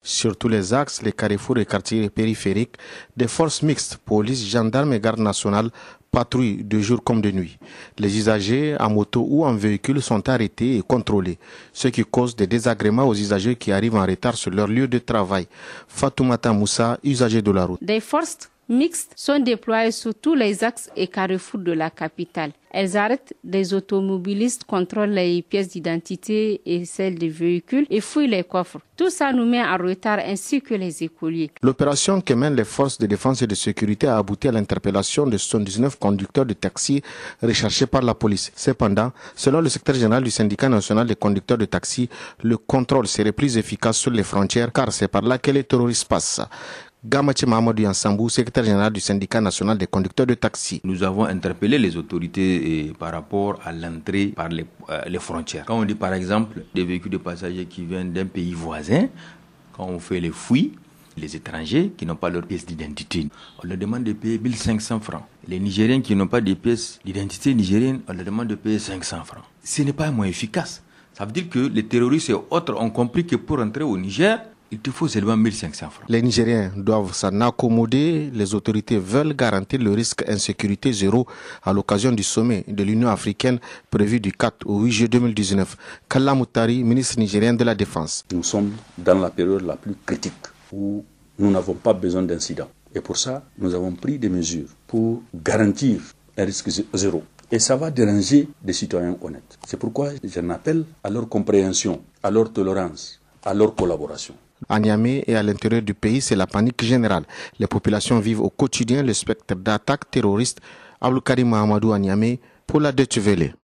Sur tous les axes, les carrefours et quartiers périphériques, des forces mixtes, police, gendarmes et garde nationale, patrouillent de jour comme de nuit. Les usagers en moto ou en véhicule sont arrêtés et contrôlés, ce qui cause des désagréments aux usagers qui arrivent en retard sur leur lieu de travail. Fatoumata Moussa, usager de la route. Des forces mixtes sont déployées sur tous les axes et carrefours de la capitale. Elles arrêtent des automobilistes, contrôlent les pièces d'identité et celles des véhicules et fouillent les coffres. Tout ça nous met en retard ainsi que les écoliers. L'opération que mènent les forces de défense et de sécurité a abouti à l'interpellation de 79 conducteurs de taxi recherchés par la police. Cependant, selon le secrétaire général du syndicat national des conducteurs de taxi, le contrôle serait plus efficace sur les frontières car c'est par là que les terroristes passent. Gamache Mahamadou Yansambou, secrétaire général du syndicat national des conducteurs de taxi. Nous avons interpellé les autorités par rapport à l'entrée par les frontières. Quand on dit par exemple des véhicules de passagers qui viennent d'un pays voisin, quand on fait les fouilles, les étrangers qui n'ont pas leur pièce d'identité, on leur demande de payer 1500 francs. Les Nigériens qui n'ont pas de pièce d'identité nigérienne, on leur demande de payer 500 francs. Ce n'est pas un moyen efficace. Ça veut dire que les terroristes et autres ont compris que pour entrer au Niger, il te faut seulement 1500 francs. Les Nigériens doivent s'en accommoder. Les autorités veulent garantir le risque insécurité zéro à l'occasion du sommet de l'Union africaine prévu du 4 au 8 juillet 2019. Kalla Moutari, ministre nigérien de la Défense. Nous sommes dans la période la plus critique où nous n'avons pas besoin d'incidents. Et pour ça, nous avons pris des mesures pour garantir un risque zéro. Et ça va déranger des citoyens honnêtes. C'est pourquoi j'en appelle à leur compréhension, à leur tolérance, à leur collaboration. À Niamey et à l'intérieur du pays, c'est la panique générale. Les populations vivent au quotidien le spectre d'attaques terroristes. Abdou Karim Mahamadou à Niamey pour la Deutsche Welle.